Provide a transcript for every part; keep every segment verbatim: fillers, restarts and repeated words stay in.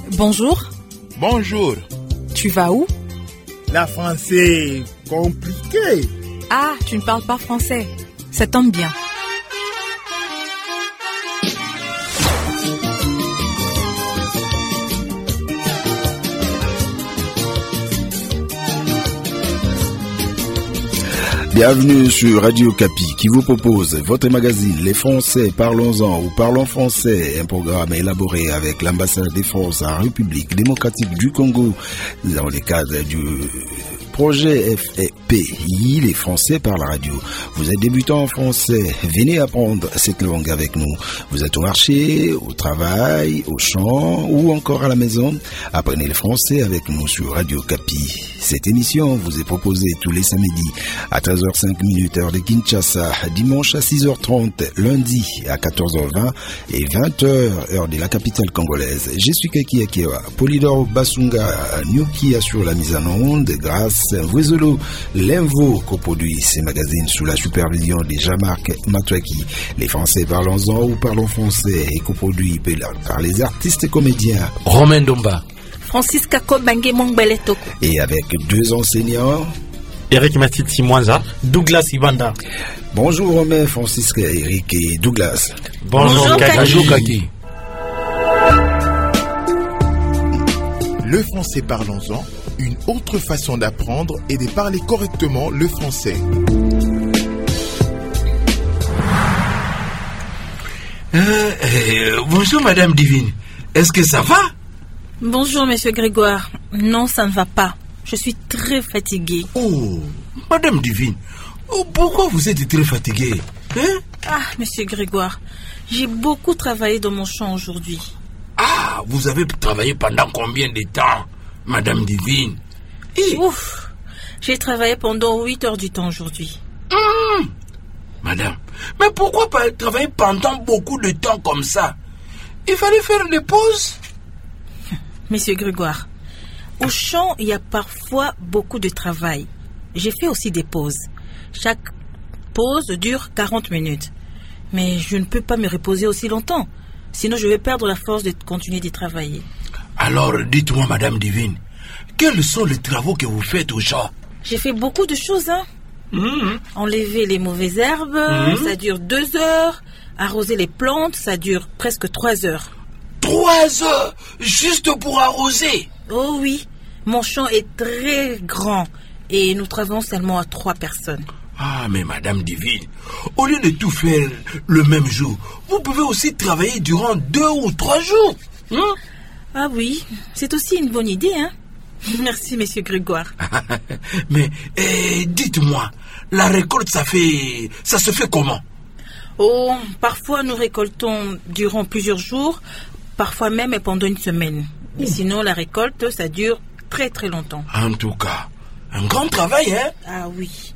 Bonjour. Bonjour. Tu vas où? La français compliqué. Ah, tu ne parles pas français. Ça tombe bien. Bienvenue sur Radio Kapi qui vous propose votre magazine Les Français Parlons-en ou Parlons Français, un programme élaboré avec l'ambassade des France en République démocratique du Congo dans le cadre du projet F P I, les Français par la radio. Vous êtes débutant en français, venez apprendre cette langue avec nous. Vous êtes au marché, au travail, au champ ou encore à la maison. Apprenez le français avec nous sur Radio Kapi. Cette émission vous est proposée tous les samedis à treize heures cinq heure de Kinshasa, dimanche à six heures trente, lundi à quatorze heures vingt et vingt heures heure de la capitale congolaise. Je suis Kaki Akewa, Polydor Basunga Nyuki assure la mise en onde grâce à Vwezolo Lenvo coproduit ces magazines sous la supervision de Jean-Marc Matouaki. Les Français Parlons-en ou Parlons Français est coproduit par les artistes comédiens Romain Domba, Francis Kako Bangé Mongbeleto et avec deux enseignants Eric Matiti Mwanza, Douglas Ibanda. Bonjour Romain, Francis, Eric et Douglas. Bonjour Kaki. Le français Parlons-en, une autre façon d'apprendre et de parler correctement le français. Euh, euh, bonjour Madame Divine, est-ce que ça va? Bonjour Monsieur Grégoire. Non, ça ne va pas. Je suis très fatiguée. Oh, Madame Divine, oh, pourquoi vous êtes très fatiguée, hein? Ah, Monsieur Grégoire, j'ai beaucoup travaillé dans mon champ aujourd'hui. Ah, vous avez travaillé pendant combien de temps, Madame Divine? Et... Ouf, j'ai travaillé pendant huit heures du temps aujourd'hui. Hum, Madame, mais pourquoi pas travailler pendant beaucoup de temps comme ça? Il fallait faire des pauses. Monsieur Grégoire, au champ, il y a parfois beaucoup de travail. J'ai fait aussi des pauses. Chaque pause dure quarante minutes. Mais je ne peux pas me reposer aussi longtemps. Sinon, je vais perdre la force de continuer de travailler. Alors, dites-moi, Madame Divine, quels sont les travaux que vous faites au champ? J'ai fait beaucoup de choses, hein. Mmh. Enlever les mauvaises herbes, mmh. ça dure deux heures. Arroser les plantes, ça dure presque trois heures. Trois heures juste pour arroser? Oh oui, mon champ est très grand et nous travaillons seulement à trois personnes. Ah, mais Madame Divine, au lieu de tout faire le même jour, vous pouvez aussi travailler durant deux ou trois jours. Hein? Ah oui, c'est aussi une bonne idée, hein? Merci, Monsieur Grégoire. Mais eh, dites-moi, la récolte, ça fait, ça se fait comment? Oh, parfois nous récoltons durant plusieurs jours, parfois même pendant une semaine. Et sinon, la récolte, ça dure très très longtemps. En tout cas, un grand travail, hein? Ah oui.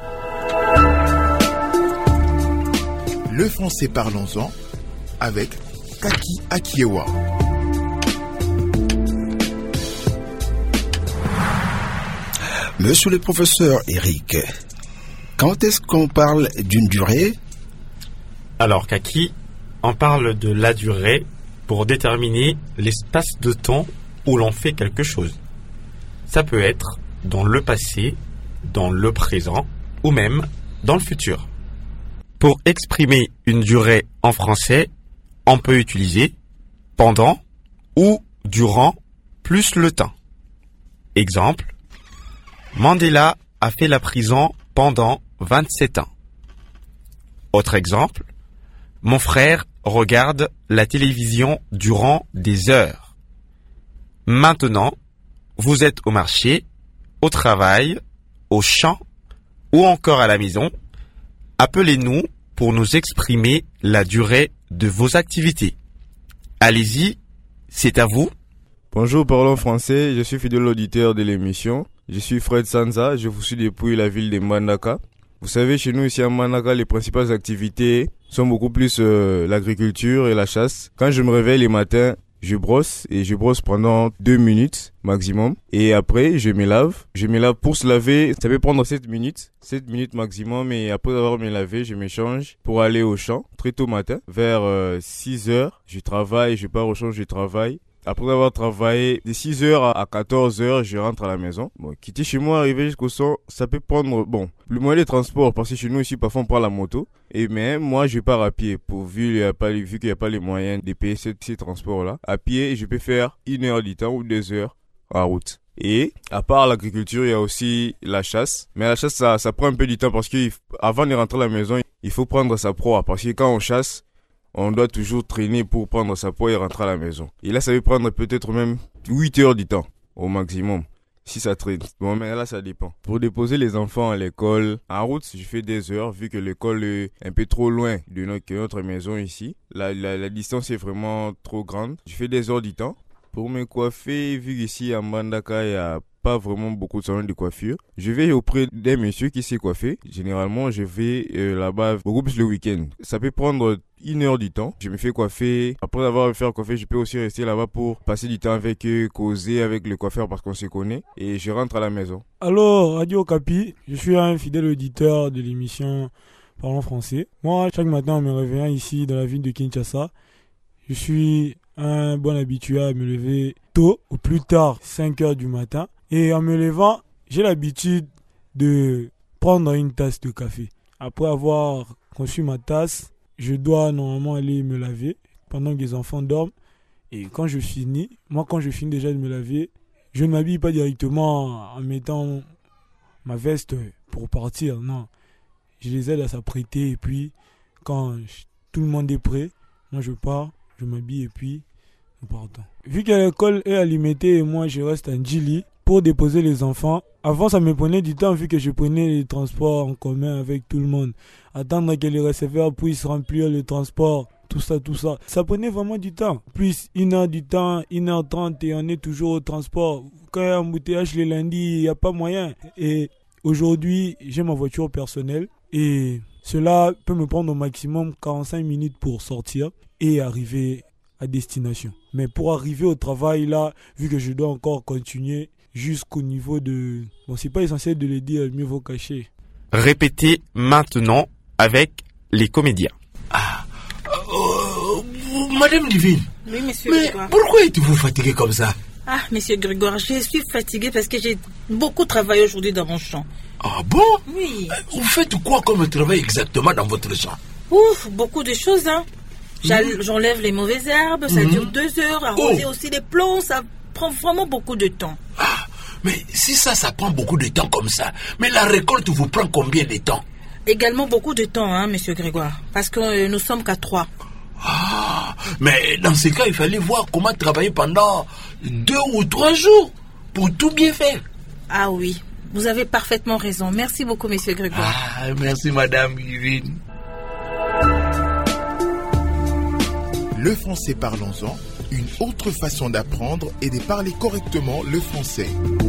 Le français Parlons-en avec Kaki Akiewa. Monsieur le professeur Eric, quand est-ce qu'on parle d'une durée? Alors Kaki, on parle de la durée pour déterminer l'espace de temps où l'on fait quelque chose. Ça peut être dans le passé, dans le présent ou même dans le futur. Pour exprimer une durée en français, on peut utiliser pendant ou durant plus le temps. Exemple, Mandela a fait la prison pendant vingt-sept ans. Autre exemple, mon frère regarde la télévision durant des heures. Maintenant, vous êtes au marché, au travail, au champ ou encore à la maison. Appelez-nous pour nous exprimer la durée de vos activités. Allez-y, c'est à vous. Bonjour, parlons français. Je suis fidèle auditeur de l'émission. Je suis Fred Sanza. Je vous suis depuis la ville de Mbandaka. Vous savez, chez nous ici à Mbandaka, les principales activités sont beaucoup plus euh, l'agriculture et la chasse. Quand je me réveille les matins, je brosse et je brosse pendant deux minutes maximum. Et après, je me lave. Je me lave pour se laver. Ça peut prendre sept minutes. sept minutes maximum. Et après avoir me lavé, je me change pour aller au champ très tôt matin. Vers euh, six heures, je travaille. Je pars au champ, je travaille. Après avoir travaillé de six heures à quatorze heures, je rentre à la maison. Bon, quitter chez moi, arriver jusqu'au son, ça peut prendre, bon, le moyen de transport, parce que chez nous ici, parfois on prend la moto. Et mais moi, je pars à pied, pour, vu, il y a pas, vu qu'il n'y a pas les moyens de payer ces, ces transports-là. À pied, je peux faire une heure du temps ou deux heures en route. Et à part l'agriculture, il y a aussi la chasse. Mais la chasse, ça, ça prend un peu du temps parce qu'avant de rentrer à la maison, il faut prendre sa proie. Parce que quand on chasse, on doit toujours traîner pour prendre sa proie et rentrer à la maison. Et là, ça peut prendre peut-être même huit heures du temps au maximum. Si ça traîne. Bon, mais là, ça dépend. Pour déposer les enfants à l'école, en route, je fais des heures, vu que l'école est un peu trop loin de notre, notre maison ici. La, la, la distance est vraiment trop grande. Je fais des heures du temps. Pour me coiffer, vu qu'ici à Mbandaka, il n'y a pas vraiment beaucoup de salons de coiffure, je vais auprès d'un monsieur qui s'est coiffé. Généralement, je vais euh, là-bas beaucoup plus le week-end. Ça peut prendre une heure du temps. Je me fais coiffer. Après avoir fait coiffer, je peux aussi rester là-bas pour passer du temps avec eux, causer avec le coiffeur parce qu'on se connaît. Et je rentre à la maison. Alors, Radio Capi, je suis un fidèle auditeur de l'émission Parlons Français. Moi, chaque matin, en me réveillant ici dans la ville de Kinshasa, je suis un bon habitué à me lever tôt, au plus tard cinq heures du matin. Et en me levant, j'ai l'habitude de prendre une tasse de café. Après avoir conçu ma tasse, je dois normalement aller me laver pendant que les enfants dorment. Et quand je finis, moi quand je finis déjà de me laver, je ne m'habille pas directement en mettant ma veste pour partir. Non, je les aide à s'apprêter et puis quand je, tout le monde est prêt, moi je pars, je m'habille et puis nous partons. Vu que l'école est alimentée et moi je reste en Djili pour déposer les enfants, avant ça me prenait du temps vu que je prenais les transports en commun avec tout le monde. Attendre que les receveurs puissent remplir le transport, tout ça, tout ça. Ça prenait vraiment du temps. Plus une heure du temps, une heure trente et on est toujours au transport. Quand il y a un embouteillage le lundi, il n'y a pas moyen. Et aujourd'hui, j'ai ma voiture personnelle et cela peut me prendre au maximum quarante-cinq minutes pour sortir et arriver à destination. Mais pour arriver au travail là, vu que je dois encore continuer jusqu'au niveau de... Bon, c'est pas essentiel de le dire, mieux vaut cacher. Répétez maintenant avec les comédiens. Ah, euh, Madame Divine. Oui, monsieur Mais Grégoire. pourquoi êtes-vous fatiguée comme ça? Ah, monsieur Grégoire, je suis fatiguée parce que j'ai beaucoup travaillé aujourd'hui dans mon champ. Ah bon? Oui. Vous faites quoi comme travail exactement dans votre champ? Ouf, beaucoup de choses, hein. Mmh. J'enlève les mauvaises herbes, ça Mmh. dure deux heures. Arroser Oh. aussi les plants, ça prend vraiment beaucoup de temps. Ah, mais si ça, ça prend beaucoup de temps comme ça, mais la récolte vous prend combien de temps? Également beaucoup de temps, hein, monsieur Grégoire, parce que euh, nous sommes qu'à trois. Ah, mais dans ce cas, il fallait voir comment travailler pendant deux ou trois jours pour tout bien faire. Ah oui, vous avez parfaitement raison. Merci beaucoup, monsieur Grégoire. Ah, merci madame Yvine. Le français parlons-en, une autre façon d'apprendre et de parler correctement le français.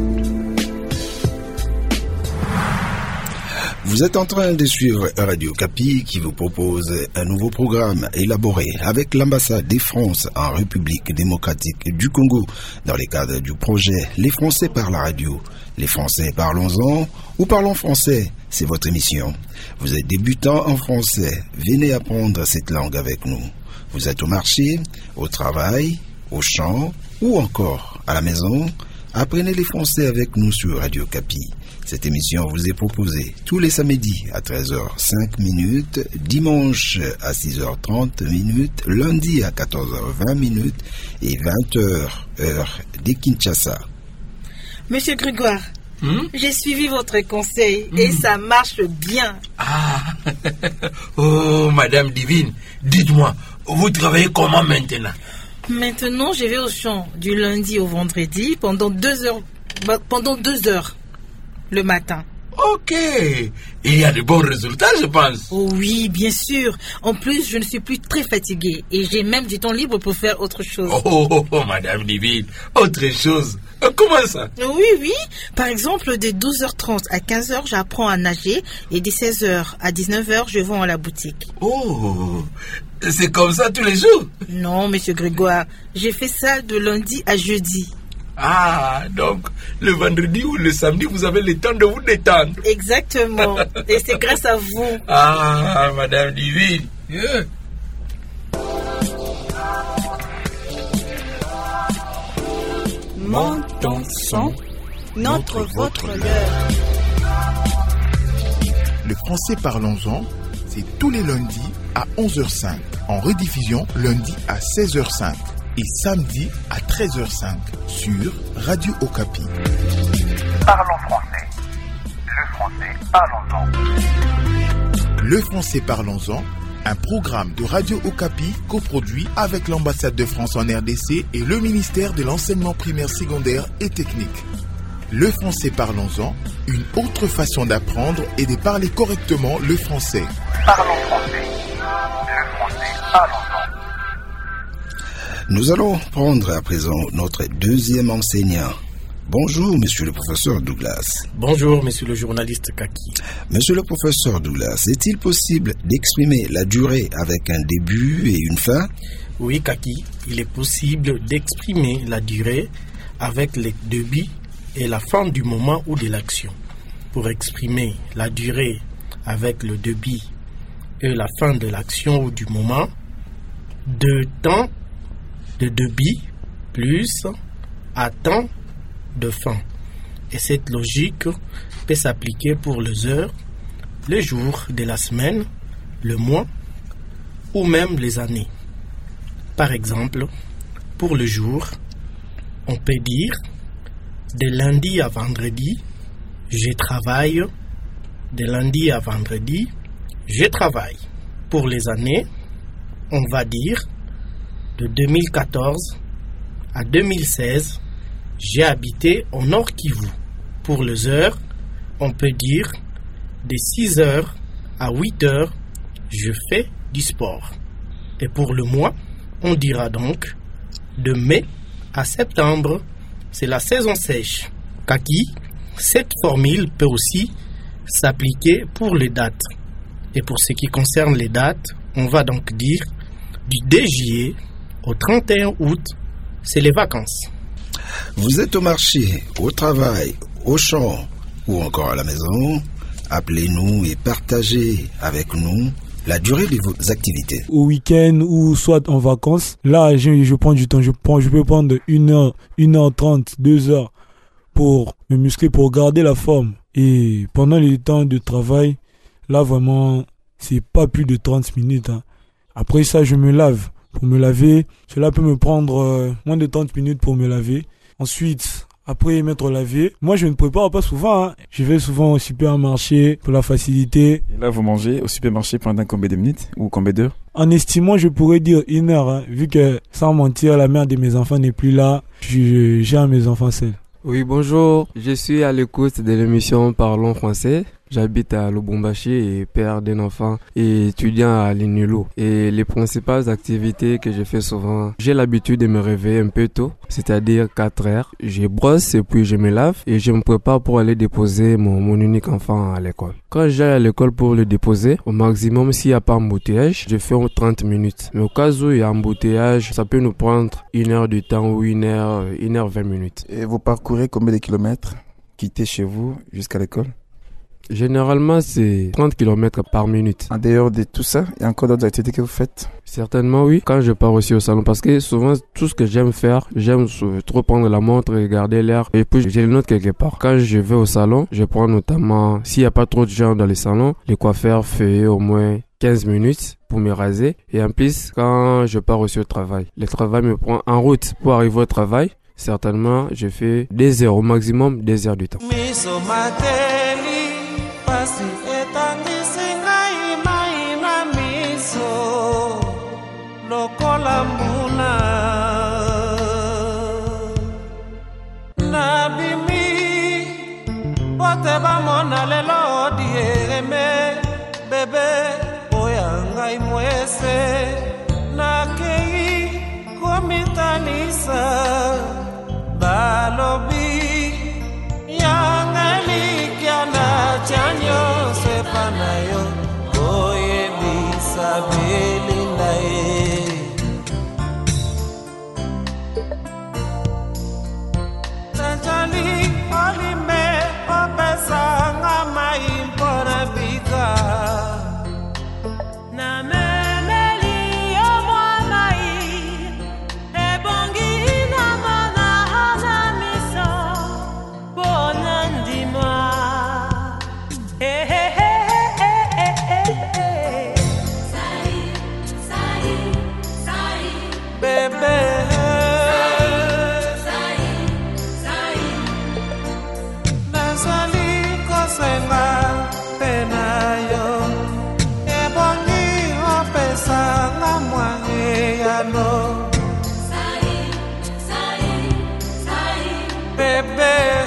Vous êtes en train de suivre Radio Capi qui vous propose un nouveau programme élaboré avec l'ambassade de France en République démocratique du Congo dans le cadre du projet Les Français par la radio. Les Français parlons-en ou parlons français, c'est votre émission. Vous êtes débutant en français, venez apprendre cette langue avec nous. Vous êtes au marché, au travail, au champ ou encore à la maison. Apprenez les français avec nous sur Radio Capi. Cette émission vous est proposée tous les samedis à treize heures cinq minutes, dimanche à six heures trente minutes, lundi à quatorze heures vingt minutes et vingt heures heure de Kinshasa. Monsieur Grégoire, Hmm? j'ai suivi votre conseil et ça marche bien. Ah, oh madame Divine, dites-moi, vous travaillez comment maintenant? Maintenant, je vais au champ du lundi au vendredi pendant deux heures, bah, pendant deux heures le matin. Ok, il y a de bons résultats, je pense. Oh oui, bien sûr. En plus, je ne suis plus très fatiguée et j'ai même du temps libre pour faire autre chose. Oh, oh, oh, oh madame Divine, autre chose. Euh, Comment ça? Oui, oui. Par exemple, de douze heures trente à quinze heures, j'apprends à nager et de seize heures à dix-neuf heures, je vends à la boutique. Oh, c'est comme ça tous les jours? Non, monsieur Grégoire, j'ai fait ça de lundi à jeudi. Ah, donc le vendredi ou le samedi, vous avez le temps de vous détendre. Exactement. Et c'est grâce à vous. Ah, madame Divine. Yeah. Montons son, notre, votre, leur. Le français parlons-en, c'est tous les lundis à onze heures cinq, en rediffusion lundi à seize heures cinq et samedi à treize heures cinq sur Radio Okapi. Parlons français. Le français parlons-en. Le français parlons-en, un programme de Radio Okapi coproduit avec l'ambassade de France en R D C et le ministère de l'enseignement primaire, secondaire et technique. Le français parlons-en, une autre façon d'apprendre et de parler correctement le français. Parlons français. Le français parlons-en. Nous allons prendre à présent notre deuxième enseignant. Bonjour, monsieur le professeur Douglas. Bonjour, monsieur le journaliste Kaki. Monsieur le professeur Douglas, est-il possible d'exprimer la durée avec un début et une fin? Oui, Kaki, il est possible d'exprimer la durée avec les débuts et la fin du moment ou de l'action. Pour exprimer la durée avec le début et la fin de l'action ou du moment, de temps de début plus à temps de fin. Et cette logique peut s'appliquer pour les heures, les jours de la semaine, le mois ou même les années. Par exemple, pour le jour, on peut dire de lundi à vendredi, je travaille. De lundi à vendredi, je travaille. Pour les années, on va dire de deux mille quatorze à deux mille seize, j'ai habité au Nord Kivu. Pour les heures, on peut dire de six heures à huit heures, je fais du sport. Et pour le mois, on dira donc de mai à septembre, c'est la saison sèche. Kaki, cette formule peut aussi s'appliquer pour les dates. Et pour ce qui concerne les dates, on va donc dire du deux juillet au trente et un août, c'est les vacances. Vous êtes au marché, au travail, au champ ou encore à la maison. Appelez-nous et partagez avec nous la durée de vos activités. Au week-end ou soit en vacances, là je, je prends du temps, je, prends, je peux prendre une heure, une heure trente, deux heures pour me muscler, pour garder la forme. Et pendant les temps de travail, là vraiment, c'est pas plus de trente minutes. Hein. Après ça, je me lave. Pour me laver, cela peut me prendre euh, moins de trente minutes pour me laver. Ensuite, après m'être lavé, moi je ne prépare pas souvent. Hein. Je vais souvent au supermarché pour la facilité. Et là, vous mangez au supermarché pendant combien de minutes ou combien d'heures? En estimant, je pourrais dire une heure. Hein, vu que, sans mentir, la mère de mes enfants n'est plus là. Je gère mes enfants seuls. Oui, bonjour. Je suis à l'écoute de l'émission Parlons français. J'habite à Lubumbashi et père d'un enfant et étudiant à l'Inulo. Et les principales activités que je fais souvent, j'ai l'habitude de me réveiller un peu tôt, c'est-à-dire quatre heures. Je brosse et puis je me lave et je me prépare pour aller déposer mon, mon unique enfant à l'école. Quand j'aille à l'école pour le déposer, au maximum s'il n'y a pas embouteillage, je fais trente minutes. Mais au cas où il y a embouteillage, ça peut nous prendre une heure de temps ou une heure, une heure vingt minutes. Et vous parcourez combien de kilomètres, quittez chez vous jusqu'à l'école? Généralement, c'est trente kilomètres par minute. En dehors de tout ça, il y a encore d'autres activités que vous faites? Certainement, oui. Quand je pars aussi au salon, parce que souvent, tout ce que j'aime faire, j'aime trop prendre la montre, regarder l'heure, et puis j'ai le note quelque part. Quand je vais au salon, je prends notamment, s'il n'y a pas trop de gens dans les salons, les coiffeurs font au moins quinze minutes pour me raser. Et en plus, quand je pars aussi au travail, le travail me prend en route pour arriver au travail. Certainement, je fais des heures, au maximum des heures du temps. Pasi etangisi ngai maina miso lokola mbuna nabimi bote bamona lelo dieme bebe oya ngai mwese nakei komitanisa balobi yangali kiana chanyo sepanayo oye bisabeli nae Tanjali olime opesa ngama impora bika na memeli o mwanai ebongi na no. Bébé.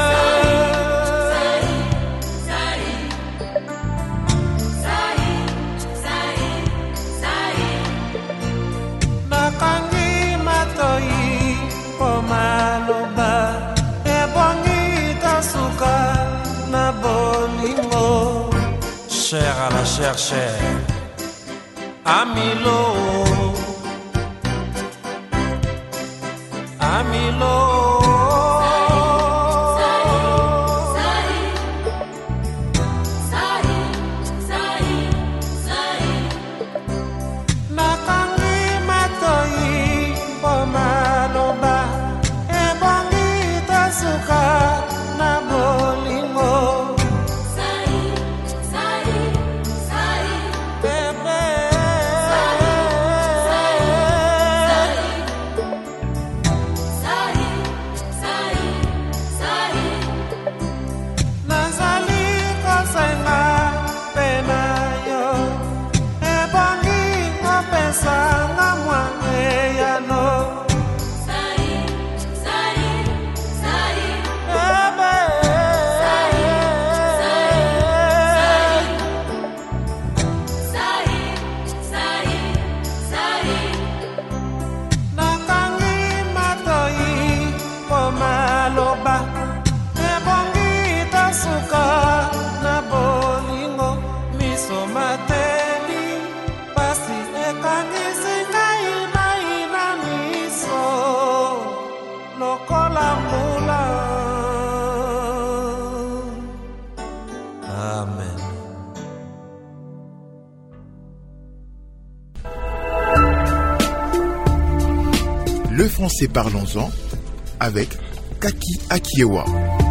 Nakangi matoi pomaloba ebongi tasuka na bolingo. Cher à la chair, cher Amilo, Amilo. Le français parlons-en avec Kaki Akiewa.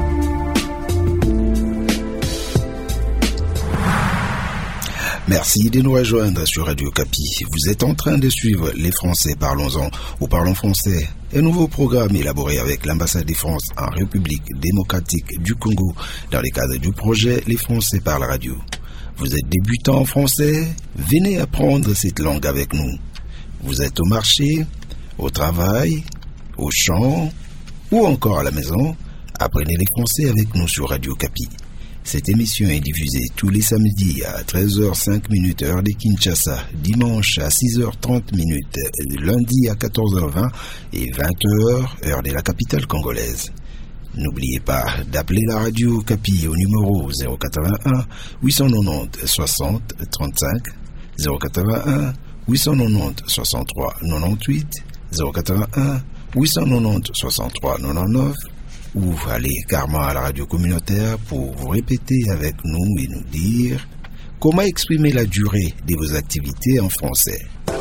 Merci de nous rejoindre sur Radio Okapi. Vous êtes en train de suivre Les Français parlons-en ou Parlons français, un nouveau programme élaboré avec l'ambassade de France en République démocratique du Congo dans le cadre du projet Les Français par la radio. Vous êtes débutant en français? Venez apprendre cette langue avec nous. Vous êtes au marché, au travail, au champ ou encore à la maison? Apprenez les français avec nous sur Radio Okapi. Cette émission est diffusée tous les samedis à treize heures cinq heure de Kinshasa, dimanche à six heures trente, lundi à quatorze heures vingt et vingt heures heure de la capitale congolaise. N'oubliez pas d'appeler la radio Okapi au numéro zéro quatre-vingt-un huit cent quatre-vingt-dix soixante trente-cinq, zéro quatre-vingt-un huit cent quatre-vingt-dix soixante-trois quatre-vingt-huit, zéro quatre-vingt-un huit cent quatre-vingt-dix soixante-trois quatre-vingt-dix-neuf, ou allez carrément à la radio communautaire pour vous répéter avec nous et nous dire comment exprimer la durée de vos activités en français.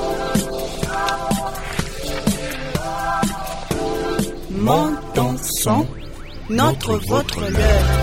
Montons son, notre, votre, leur.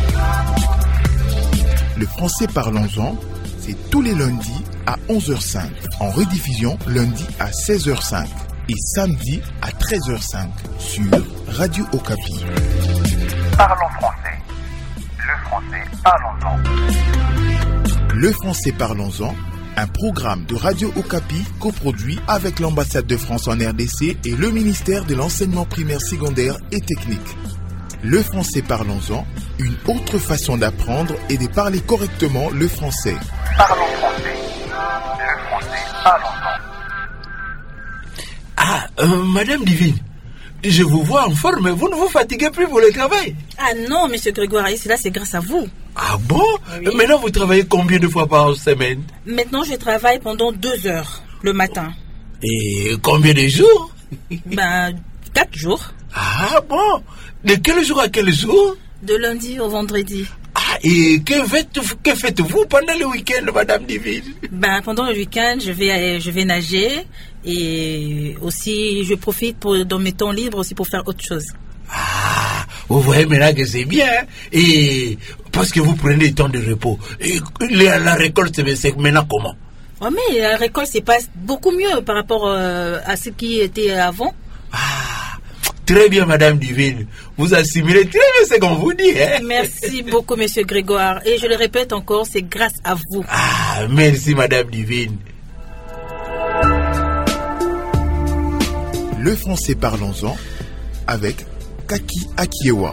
Le français parlons-en, c'est tous les lundis à onze heures cinq, en rediffusion lundi à seize heures cinq et samedi à treize heures cinq sur Radio Okapi. Parlons français. Le français parlons-en. Le français parlons-en, un programme de Radio Okapi coproduit avec l'ambassade de France en R D C et le ministère de l'enseignement primaire, secondaire et technique. Le français parlons-en, une autre façon d'apprendre et de parler correctement le français. Parlons français. Le français parlons-en. Ah, euh, Madame Divine, je vous vois en forme, vous ne vous fatiguez plus pour le travail? Ah non, Monsieur Grégoire, là c'est grâce à vous. Ah bon? Oui. Maintenant vous travaillez combien de fois par semaine? Maintenant je travaille pendant deux heures le matin. Et combien de jours? Ben, quatre jours. Ah bon? De quel jour à quel jour? De lundi au vendredi. Ah, et que faites, que faites-vous pendant le week-end, Madame Divine? Ben, pendant le week-end, je vais, je vais nager et aussi je profite pour, dans mes temps libres aussi pour faire autre chose. Ah, vous voyez maintenant que c'est bien. Et parce que vous prenez du temps de repos. Et la, la récolte, c'est maintenant comment? Oh, mais la récolte se passe beaucoup mieux par rapport euh, à ce qui était avant. Ah, très bien, Madame Divine. Vous assimilez très bien ce qu'on vous dit. Hein? Merci beaucoup, Monsieur Grégoire. Et je le répète encore, c'est grâce à vous. Ah, merci, Madame Divine. Le français parlons-en avec Kaki Akiewa.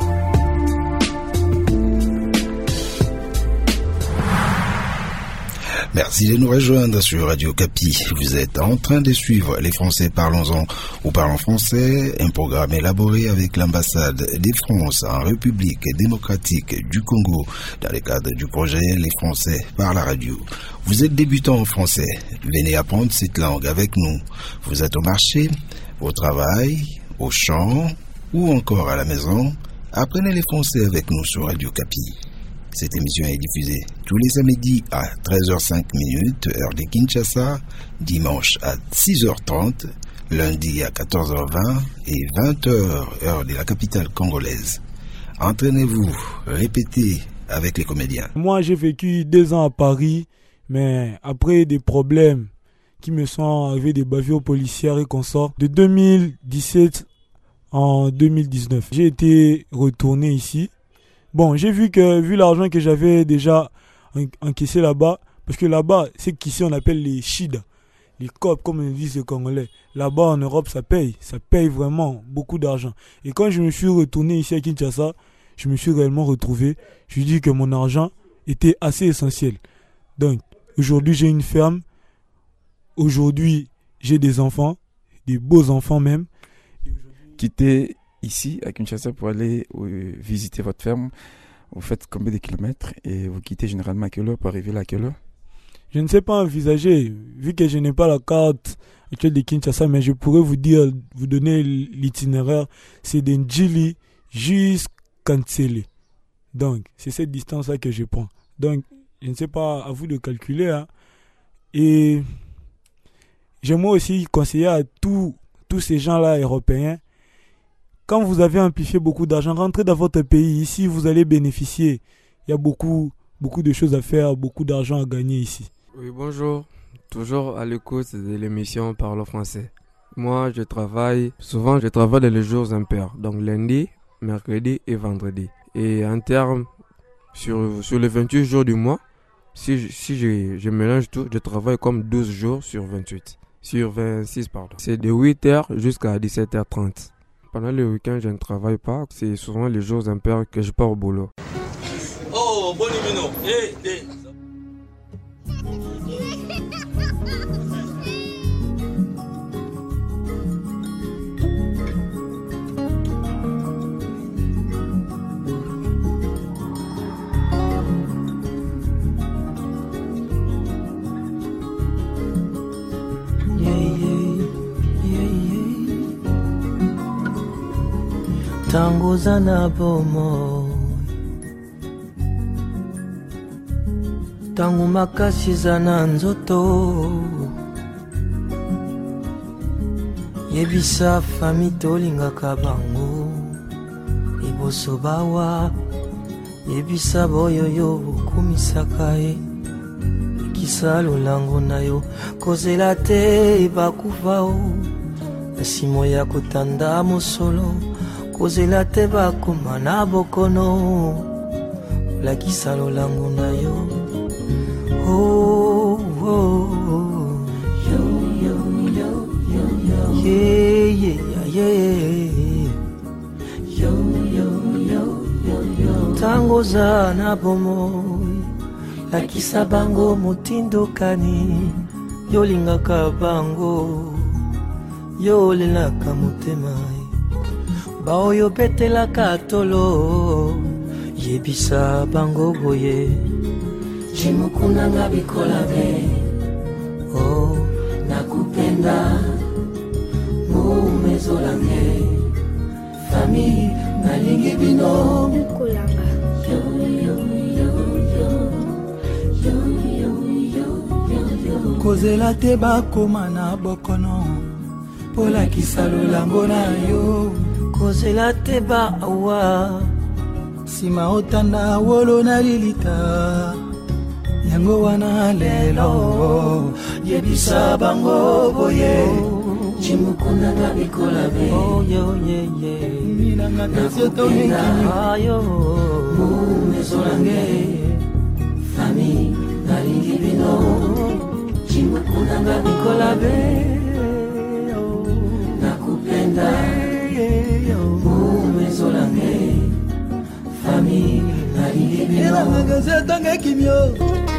Merci de nous rejoindre sur Radio Kapi. Vous êtes en train de suivre Les Français parlons-en ou Parlons français, un programme élaboré avec l'ambassade de France en République démocratique du Congo dans le cadre du projet Les Français par la radio. Vous êtes débutant en français, venez apprendre cette langue avec nous. Vous êtes au marché, au travail, au champ ou encore à la maison. Apprenez les français avec nous sur Radio Kapi. Cette émission est diffusée tous les samedis à treize heures cinq, heure de Kinshasa, dimanche à six heures trente, lundi à quatorze heures vingt et vingt heures, heure de la capitale congolaise. Entraînez-vous, répétez avec les comédiens. Moi, j'ai vécu deux ans à Paris, mais après des problèmes qui me sont arrivés, des bavures policières et consorts, de deux mille dix-sept en deux mille dix-neuf, j'ai été retourné ici. Bon, j'ai vu que, vu l'argent que j'avais déjà encaissé là-bas, parce que là-bas, c'est qu'ici on appelle les chidas, les copes, comme on dit les Congolais. Là-bas en Europe, ça paye, ça paye vraiment beaucoup d'argent. Et quand je me suis retourné ici à Kinshasa, je me suis réellement retrouvé. Je me suis dit que mon argent était assez essentiel. Donc, aujourd'hui, j'ai une ferme. Aujourd'hui, j'ai des enfants, des beaux enfants même. Quitter ici à Kinshasa pour aller euh, visiter votre ferme, vous faites combien de kilomètres et vous quittez généralement à quelle heure pour arriver là à quelle heure? Je ne sais pas envisager, vu que je n'ai pas la carte actuelle de Kinshasa, mais je pourrais vous dire, vous donner l'itinéraire, c'est de Ndjili jusqu'à Ntsele. Donc, c'est cette distance-là que je prends. Donc, je ne sais pas, à vous de calculer. Hein. Et j'aimerais aussi conseiller à tous, tous ces gens-là européens, quand vous avez amplifié beaucoup d'argent, rentrez dans votre pays. Ici, vous allez bénéficier. Il y a beaucoup, beaucoup de choses à faire, beaucoup d'argent à gagner ici. Oui, bonjour. Toujours à l'écoute de l'émission Parlons français. Moi, je travaille, souvent je travaille dans les jours impairs. Donc lundi, mercredi et vendredi. Et en termes, sur, sur les vingt-huit jours du mois, si, je, si je, je mélange tout, je travaille comme douze jours sur vingt-huit. Sur vingt-six, pardon. C'est de huit heures jusqu'à dix-sept heures trente. Pendant le week-end, je ne travaille pas. C'est souvent les jours impairs que je pars au boulot. Oh, bon événement. Hey, hey. Tangoza na bomo tangu makasi za na nzoto yebisa fami tolingaka bango liboso bawa yebisa boyoyo bukumisaka ye ekisa lolango na yo kozela te bakufa o esimo ya kotanda mosolo kozela te bakoma na bokono lakisa lolango na yo oh, oh, oh. Yo, yo, yo, yo, yo. Yeah, yeah, yeah. Yo, yo, yo, yo, yo. Tangoza na bomoi lakisa bango motindo kani yolingaka bango yolelaka motema baoyo betelaka tolo yebisa bango boye jimukunanga bikola be oh nakupenda mumezolange fami nalingi bino mukulanga yo yo yo yo yo yo yo yo kozela te bakoma na bokono polakisa lolango na yo kozela te ba awa sima otanda wolo na lilita yango wana lelo yebisa bango boye chimukuna na bikola be oh yo ye ye minanga teseto ayo mumezolange fami nalingi bino chimukuna na bikola be magasin tanga kimio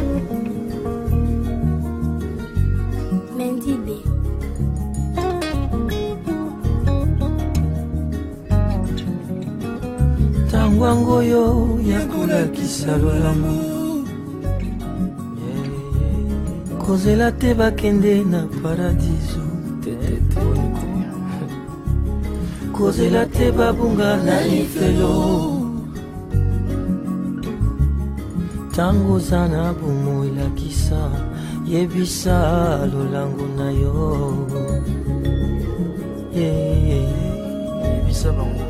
Mendibe tangwango yo yakolakisa lolamu kozela te bakende na paradiso kozela te babunga na lifelo tango oza na bomo elakisa yebisa lolango na yo yebisa bango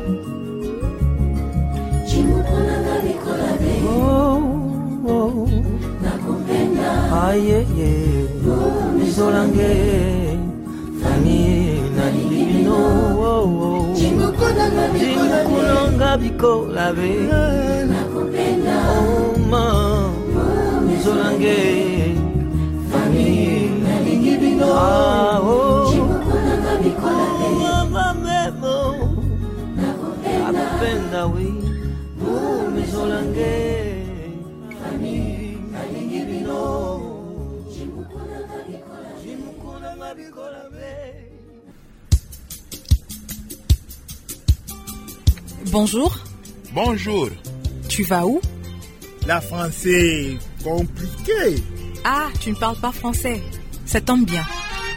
Chimukonanga bikolabe oh, nakupenda aye mizolange fami na libino chimukonanga bikolabe nakupenda oma mizolange fami na libino chimukonanga bikolabe mama memo nakupenda we mizolange Bonjour. Bonjour. Tu vas où? La français compliqué. Ah, tu ne parles pas français. Ça tombe bien.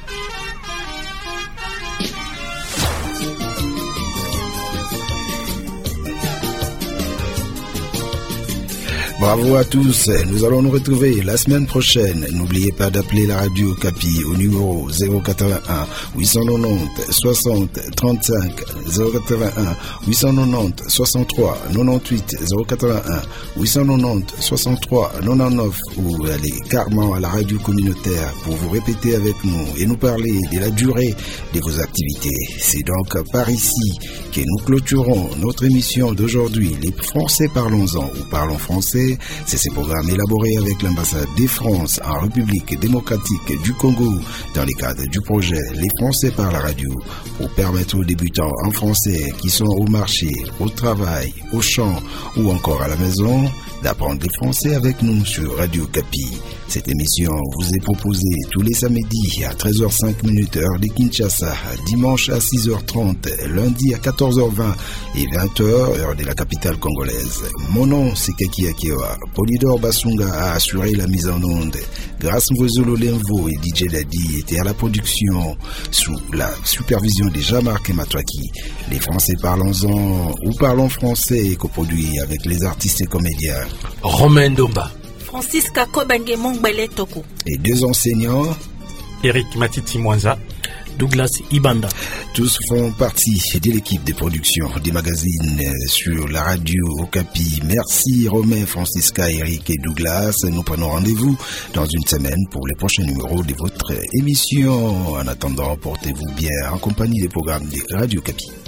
Bravo à tous, nous allons nous retrouver la semaine prochaine. N'oubliez pas d'appeler la radio Capi au numéro zéro quatre-vingt-un huit cent quatre-vingt-dix soixante trente-cinq, zéro quatre-vingt-un huit cent quatre-vingt-dix soixante-trois quatre-vingt-huit, zéro quatre-vingt-un huit cent quatre-vingt-dix soixante-trois quatre-vingt-dix-neuf ou aller carrément à la radio communautaire pour vous répéter avec nous et nous parler de la durée de vos activités. C'est donc par ici que nous clôturons notre émission d'aujourd'hui. Les Français parlons-en ou parlons français. C'est ce programme élaboré avec l'ambassade de France en République démocratique du Congo dans le cadre du projet Les Français par la radio pour permettre aux débutants en français qui sont au marché, au travail, au champ ou encore à la maison d'apprendre le français avec nous sur Radio Capi. Cette émission vous est proposée tous les samedis à treize heures cinq heure de Kinshasa, dimanche à six heures trente, lundi à quatorze heures vingt et vingt heures heure de la capitale congolaise. Mon nom c'est Kaki Akewa. Polydor Basunga a assuré la mise en onde. Grâce Mwezolo Lenvo et D J Daddy étaient à la production sous la supervision de Jean-Marc Matouaki. Les Français parlons-en ou parlons français coproduit avec les artistes et comédiens Romain Domba, Francis Kakobange Mongbele Toko et deux enseignants Eric Matiti Mwanza, Douglas Ibanda. Tous font partie de l'équipe de production des magazines sur la radio Okapi. Merci Romain, Francisca, Eric et Douglas. Nous prenons rendez-vous dans une semaine pour les prochains numéros de votre émission. En attendant, portez-vous bien en compagnie des programmes de Radio Okapi.